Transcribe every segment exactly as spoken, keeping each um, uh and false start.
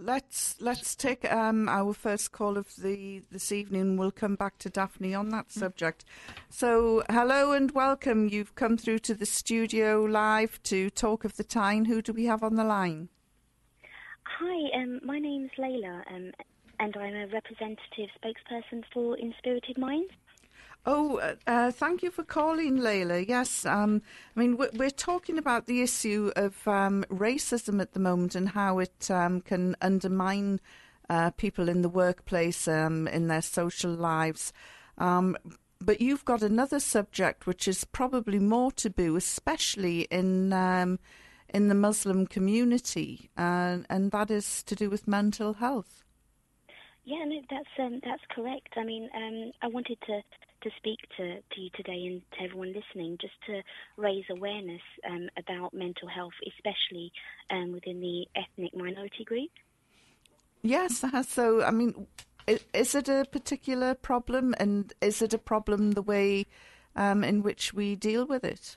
let's let's take um, our first call of the this evening. We'll come back to Daphne on that subject. So, hello and welcome. You've come through to the studio live to talk of the Tyne. Who do we have on the line? Hi, um, my name's Layla, um, and I'm a representative spokesperson for Inspirited Minds. Oh, uh, uh, thank you for calling, Layla. Yes, um, I mean, we're, we're talking about the issue of um, racism at the moment and how it um, can undermine uh, people in the workplace, um, in their social lives. Um, but you've got another subject which is probably more taboo, especially in um, in the Muslim community, uh, and that is to do with mental health. Yeah, no, that's um, that's correct. I mean, um, I wanted to, to speak to, to you today and to everyone listening just to raise awareness um, about mental health, especially um, within the ethnic minority group. Yes, uh, so, I mean, is it a particular problem, and is it a problem the way um, in which we deal with it?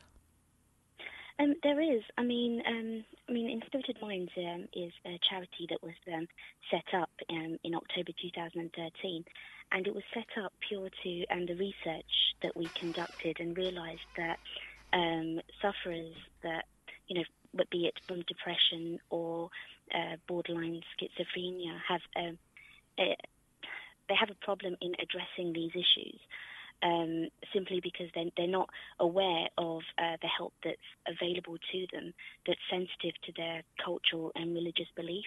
Um, there is. I mean, um, I mean, Inspirited Minds um, is a charity that was um, set up um, in October two thousand thirteen, and it was set up pure to and the research that we conducted and realised that um, sufferers that you know, but be it from depression or uh, borderline schizophrenia, have um, a, they have a problem in addressing these issues. Um, simply because they're, they're not aware of uh, the help that's available to them that's sensitive to their cultural and religious belief.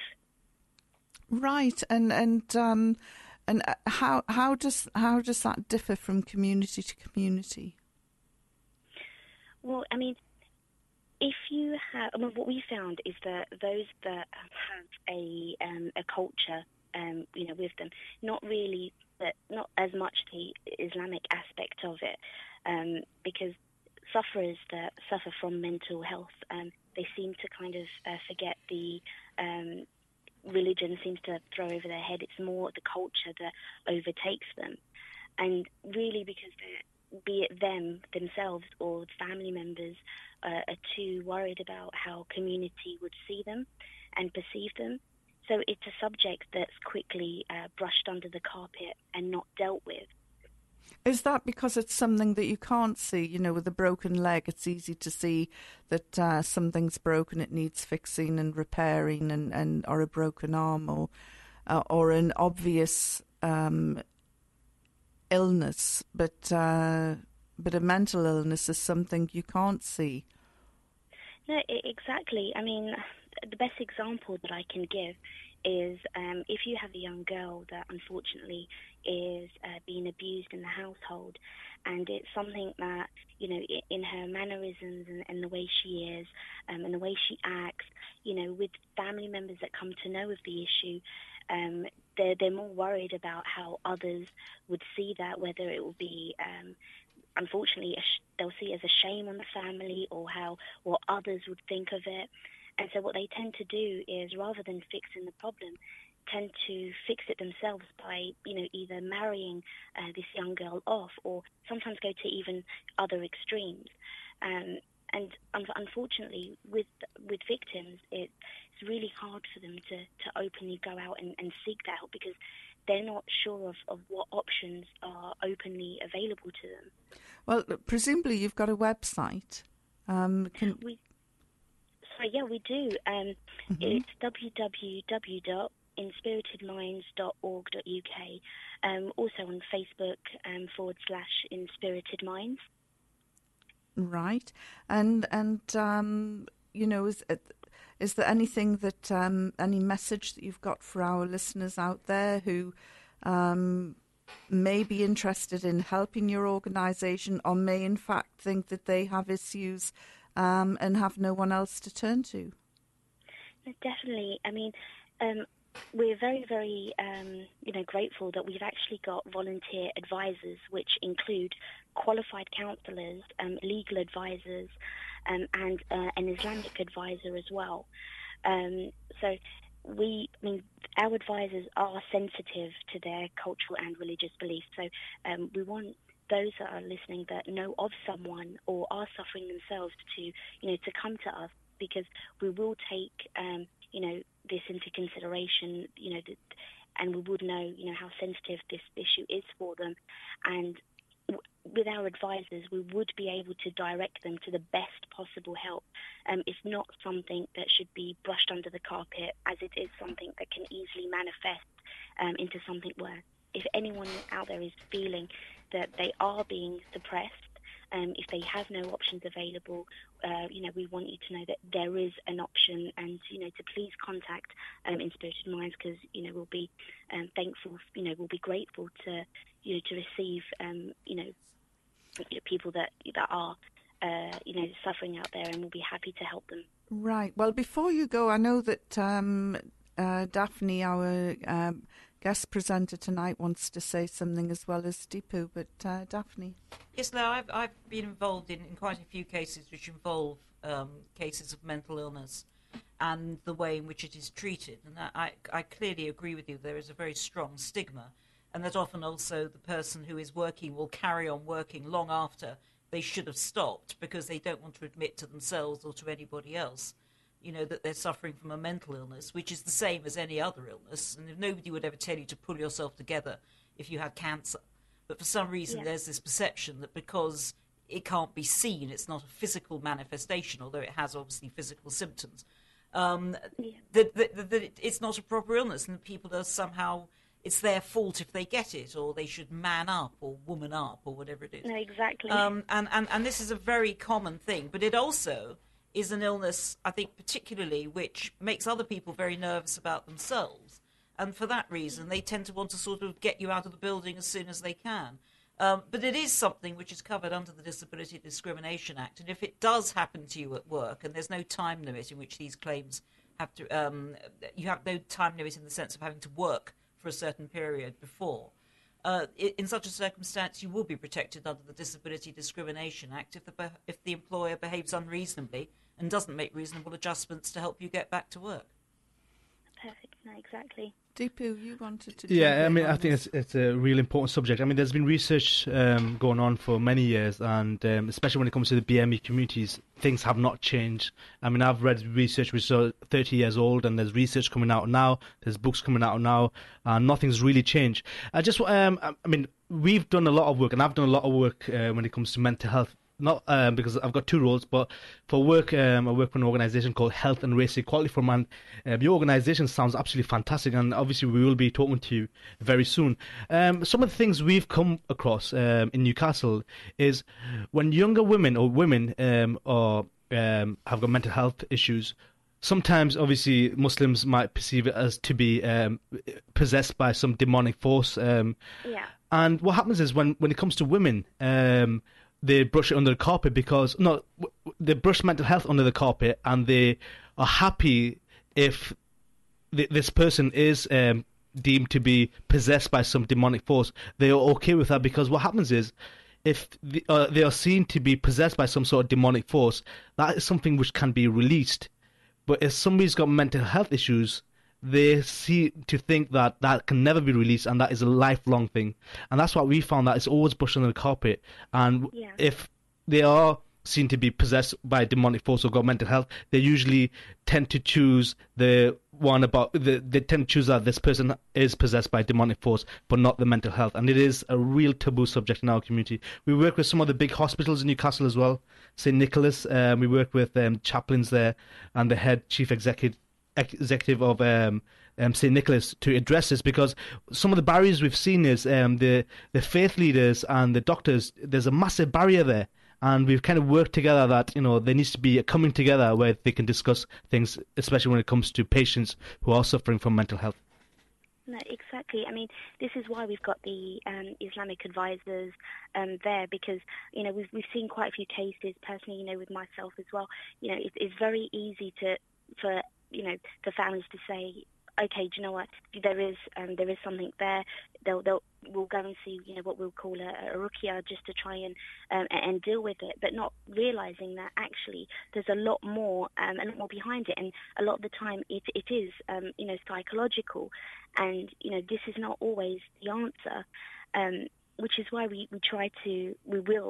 Right, and and um, and how how does how does that differ from community to community? Well, I mean, if you have, I mean, what we found is that those that have a um, a culture, um, you know, with them, not really. But not as much the Islamic aspect of it, um, because sufferers that suffer from mental health, um, they seem to kind of uh, forget the um, religion seems to throw over their head. It's more the culture that overtakes them, and really because they're, be it them themselves or family members uh, are too worried about how community would see them and perceive them. So it's a subject that's quickly uh, brushed under the carpet and not dealt with. Is that because it's something that you can't see? You know, with a broken leg, it's easy to see that uh, something's broken, it needs fixing and repairing, and, and or a broken arm, or uh, or an obvious um, illness. But uh, but a mental illness is something you can't see. No, exactly. I mean, the best example that I can give is um, if you have a young girl that unfortunately is uh, being abused in the household, and it's something that, you know, in her mannerisms and, and the way she is um, and the way she acts, you know, with family members that come to know of the issue, um, they're, they're more worried about how others would see that, whether it will be... Um, unfortunately, they'll see it as a shame on the family or how what others would think of it. And so what they tend to do is, rather than fixing the problem, tend to fix it themselves by, you know, either marrying uh, this young girl off or sometimes go to even other extremes. Um, and un- unfortunately, with with victims, it, it's really hard for them to, to openly go out and, and seek that help because they're not sure of, of what options are openly available to them. Well, presumably you've got a website. Um, can we? Sorry, yeah, we do. Um, mm-hmm. It's w w w dot inspirited minds dot org dot u k. Um, also on Facebook um, forward slash Inspirited Minds. Right, and and um, you know, is is there anything that um, any message that you've got for our listeners out there who um, may be interested in helping your organisation, or may in fact think that they have issues um, and have no one else to turn to? Definitely. I mean, um, we're very, very, um, you know, grateful that we've actually got volunteer advisors, which include qualified counsellors, um, legal advisors, um, and uh, an Islamic advisor as well. Um, so we, I mean, our advisors are sensitive to their cultural and religious beliefs. So um, we want those that are listening that know of someone or are suffering themselves to, you know, to come to us, because we will take, um, you know, this into consideration, you know, the, and we would know, you know, how sensitive this issue is for them. And w- with our advisors, we would be able to direct them to the best possible help. Um, it's not something that should be brushed under the carpet, as it is something that can easily manifest um, into something worse. If anyone out there is feeling that they are being suppressed, Um, if they have no options available, uh, you know, we want you to know that there is an option, and, you know, to please contact um, Inspirited Minds, because, you know, we'll be um, thankful, you know, we'll be grateful to, you know, to receive, um, you know, people that that are, uh, you know, suffering out there, and we'll be happy to help them. Right. Well, before you go, I know that um, uh, Daphne, our um, guest presenter tonight, wants to say something as well as Deepu, but uh, Daphne. Yes, no, I've, I've been involved in, in quite a few cases which involve um, cases of mental illness and the way in which it is treated. And I, I clearly agree with you. There is a very strong stigma, and that often also the person who is working will carry on working long after they should have stopped, because they don't want to admit to themselves or to anybody else, you know, that they're suffering from a mental illness, which is the same as any other illness. And if nobody would ever tell you to pull yourself together if you had cancer. But for some reason, Yeah. there's this perception that because it can't be seen, it's not a physical manifestation, although it has obviously physical symptoms, um, Yeah. that, that, that it, it's not a proper illness, and that people are somehow, it's their fault if they get it, or they should man up or woman up or whatever it is. No, exactly. Um, and, and, and this is a very common thing, but it also is an illness, I think, particularly, which makes other people very nervous about themselves. And for that reason, they tend to want to sort of get you out of the building as soon as they can. Um, but it is something which is covered under the Disability Discrimination Act. And if it does happen to you at work, and there's no time limit in which these claims have to, um, you have no time limit in the sense of having to work for a certain period before. Uh, in such a circumstance, you will be protected under the Disability Discrimination Act if the, if the employer behaves unreasonably and doesn't make reasonable adjustments to help you get back to work. Perfect. No, exactly. Deepu, you wanted to. Yeah, I mean, I on think this. it's it's a really important subject. I mean, there's been research um, going on for many years, and um, especially when it comes to the B M E communities, things have not changed. I mean, I've read research which is thirty years old, and there's research coming out now. There's books coming out now, and nothing's really changed. I just, um, I mean, we've done a lot of work, and I've done a lot of work uh, when it comes to mental health. Not um, because I've got two roles, but for work, um, I work for an organisation called Health and Race Equality Forum, and uh, your organisation sounds absolutely fantastic, and obviously we will be talking to you very soon. Um, some of the things we've come across um, in Newcastle is when younger women or women um, are, um, have got mental health issues, sometimes, obviously, Muslims might perceive it as to be um, possessed by some demonic force. Um, Yeah. and what happens is when, when it comes to women, um, they brush it under the carpet because no, they brush mental health under the carpet, and they are happy if th- this person is um, deemed to be possessed by some demonic force. They are okay with that because what happens is, if the, uh, they are seen to be possessed by some sort of demonic force, that is something which can be released. But if somebody's got mental health issues, they seem to think that that can never be released, and that is a lifelong thing. And that's what we found, that it's always brushed under the carpet. And Yeah. if they are seen to be possessed by a demonic force or got mental health, they usually tend to choose the one about the, they tend to choose that this person is possessed by a demonic force, but not the mental health. And it is a real taboo subject in our community. We work with some of the big hospitals in Newcastle as well, Saint Nicholas. Um, we work with um, chaplains there and the head chief executive executive of um, um, Saint Nicholas to address this, because some of the barriers we've seen is um, the the faith leaders and the doctors. There's a massive barrier there, and we've kind of worked together that, you know, there needs to be a coming together where they can discuss things, especially when it comes to patients who are suffering from mental health. No, exactly. I mean, this is why we've got the um, Islamic advisors um, there, because, you know, we've we've seen quite a few cases personally, you know, with myself as well. You know, it, it's very easy to for you know for families to say, okay, do you know what? There is um, there is something there. They'll they'll we'll go and see, you know, what we'll call a, a ruqya, just to try and um, and deal with it, but not realizing that actually there's a lot more um, a lot more behind it, and a lot of the time it it is um, you know psychological, and you know this is not always the answer, um, which is why we, we try to we will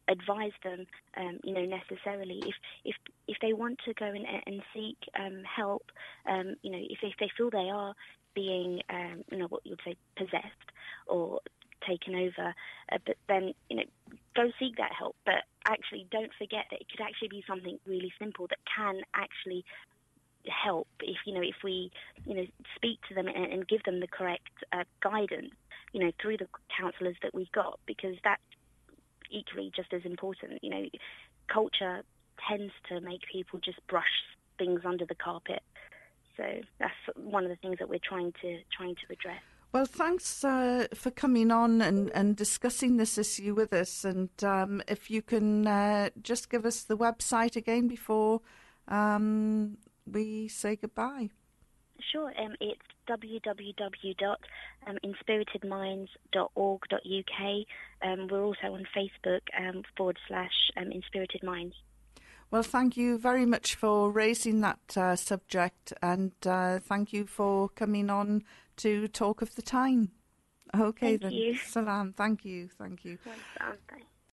advise them, um, you know, necessarily. If if if they want to go and, and seek um, help, um, you know, if they, if they feel they are being, um, you know, what you would say, possessed or taken over, uh, but then, you know, go seek that help. But actually, don't forget that it could actually be something really simple that can actually help if, you know, if we, you know, speak to them and, and give them the correct uh, guidance, you know, through the counsellors that we've got, because that's equally just as important. You know, culture tends to make people just brush things under the carpet. So that's one of the things that we're trying to trying to address. Well, thanks uh, for coming on and, and discussing this issue with us. And um, if you can uh, just give us the website again before um, we say goodbye. Sure. Um, it's w w w dot inspirited minds dot org dot u k. Um, we're also on Facebook um, forward slash um, Inspirited Minds. Well, thank you very much for raising that uh, subject, and uh, thank you for coming on to talk of the time. Okay, thank then. You. Salam. Thank you. Thank you. Salam. Bye.